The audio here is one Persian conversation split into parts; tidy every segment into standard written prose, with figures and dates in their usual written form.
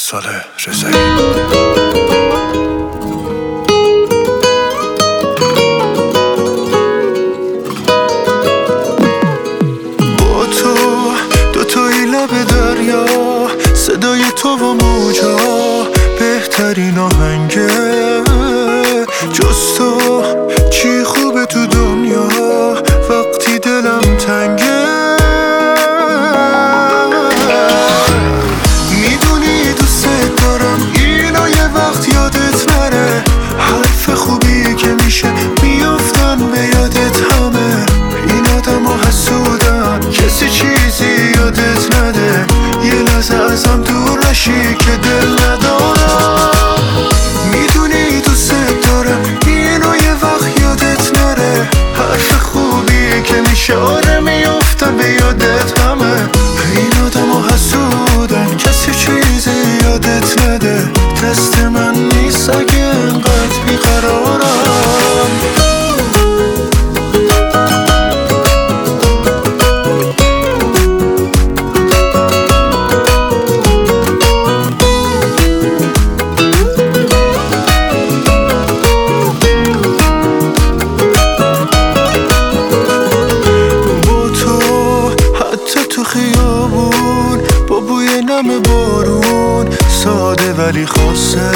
صالح رضایی. لب دریا صدای تو و موجا بهترین آهنگه، جز تو چی خوبه تو دنیا وقتی دلم تنگه. میدونی دوست دارم اینو یه وقت یادت نره، حرف خوبی که میشه میافتن به یادت همه. این آدم ها حسودن کسی چیزی یادت نده، یه لحظه ازم دور نشی که دل ندارم. میدونی دوست دارم اینو یه وقت یادت نره، حرف خوبی که میشه آره میافتن به یادت همه. این آدم ها حسودن کسی چیزی یادت نده، دست من نیست اگه انقدر بیقرارم. خیابون با بوی نم بارون، ساده ولی خاصه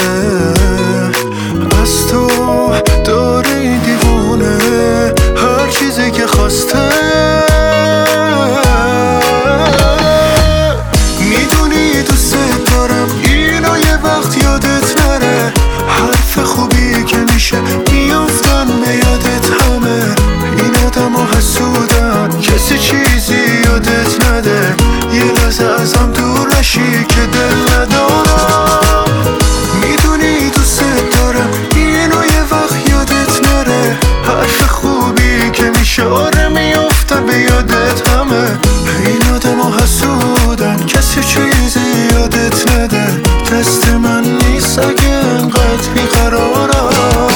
از تو داره این دیوونه هر چیزی که خواسته. میدونی دوست دارم اینو یه وقت یادت نره، حرف خوبی که میشه میافتن به یادت همه. این آدم ها حسودن کسی چیزی یادت نده، یه لحظه ازم دور نشی که دل ندارم. میدونی دوست دارم اینو یه وقت یادت نره، حرف خوبی که میشه آره میافتن به یادت همه. این آدم ها حسودن کسی چیزی یادت نده، دست من نیست اگه انقدر بیقرارم.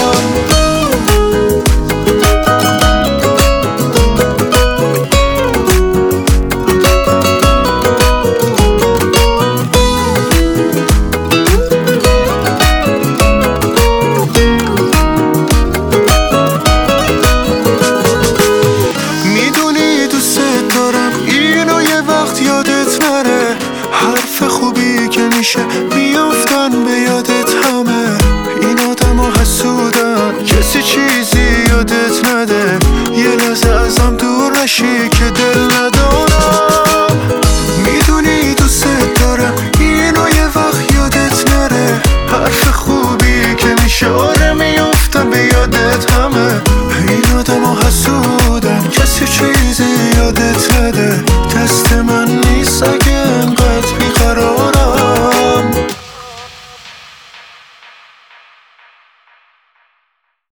یادت نره، حرف خوبی که میشه بیافتن به یادت همه. این آدم ها حسودن کسی چیزی یادت نده، یه لحظه ازم دور نشی که دل ندارم. میدونی دوست دارم اینو یه وقت یادت نره، حرف خوبی که میشه آره میافتن به یادت همه. این آدم ها حسودن کسی چیزی یادت